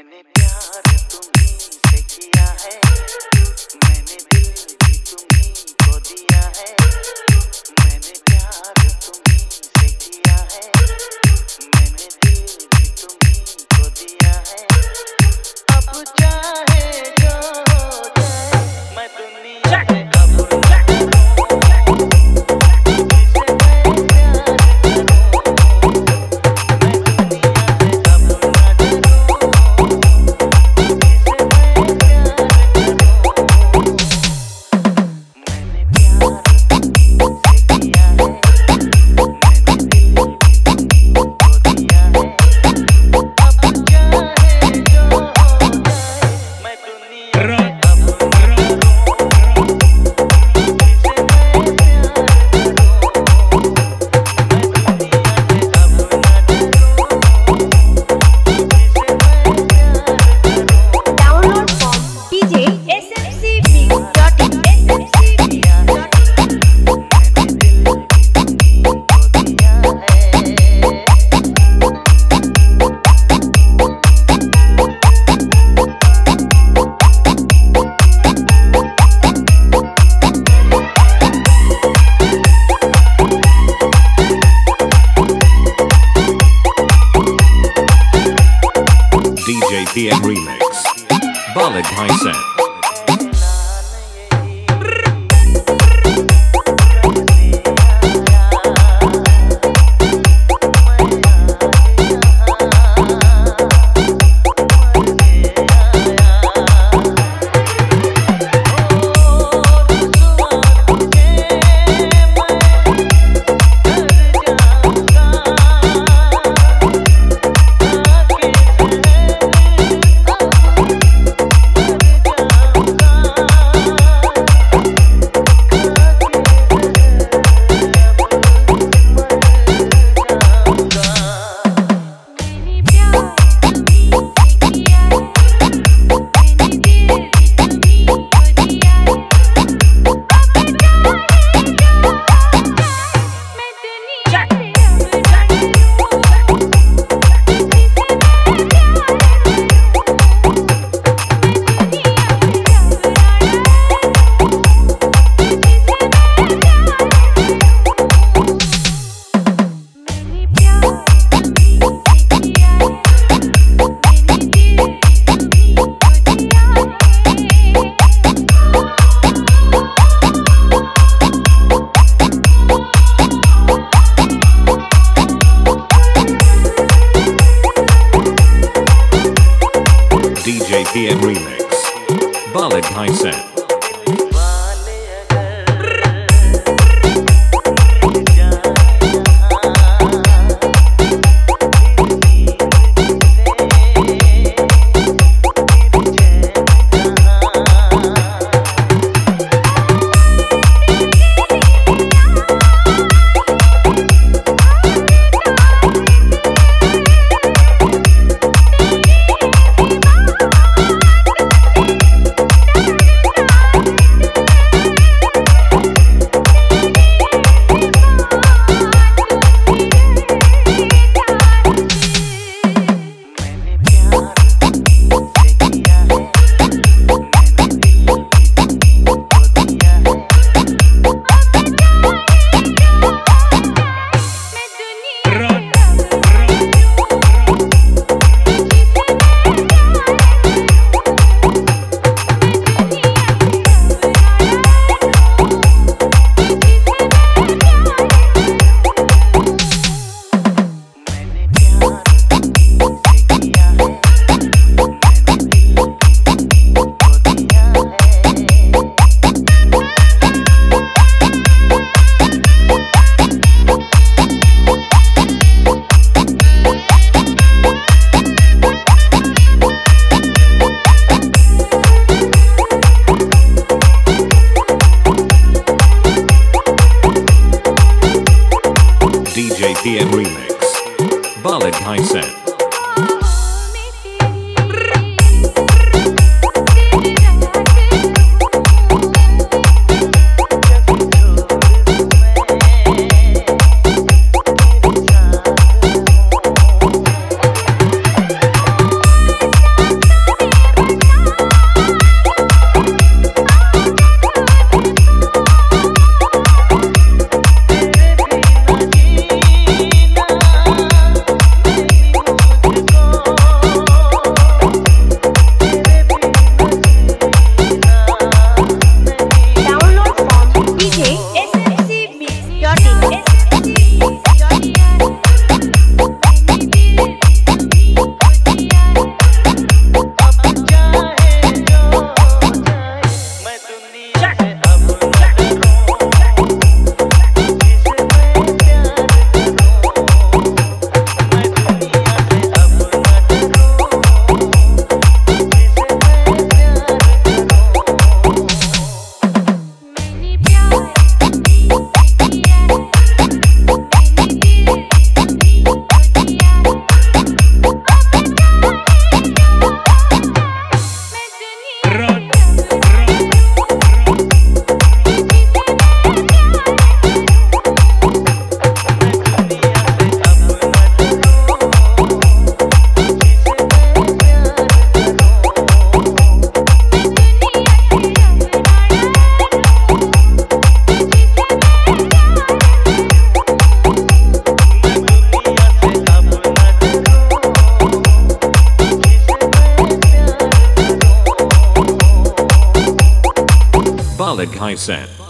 मैंने प्यार तुम्हीं से किया है, मैंने दिल भी तुम्हीं को दिया है। मैंने प्यार तुम्हीं से किया है, मैंने दिल भी तुम्हीं को दिया है। अब चाहे जो हो जाए मैं दुनिया में कबूल ना करूं, जिसे मैं प्यार करूं। मैं दुनिया में कबूल ना करूं, जिसे मैं प्यार करूं। मैंने प्यार तुमसे किया है, मैंने दिल भी तुमको दिया है। अब चाहे जो हो जाए मैं दुनिया में कबूल ना करूं, जिसे मैं प्यार करूं। मैं दुनिया में कबूल ना करूं, जिसे मैं प्यार करूं। Download from DJ smcmix.in. मैंने दिल भी तुमको दिया है। DJ PM Remix. Ballad High Set. DJ PM Remix. Ballad High Set. Hisen.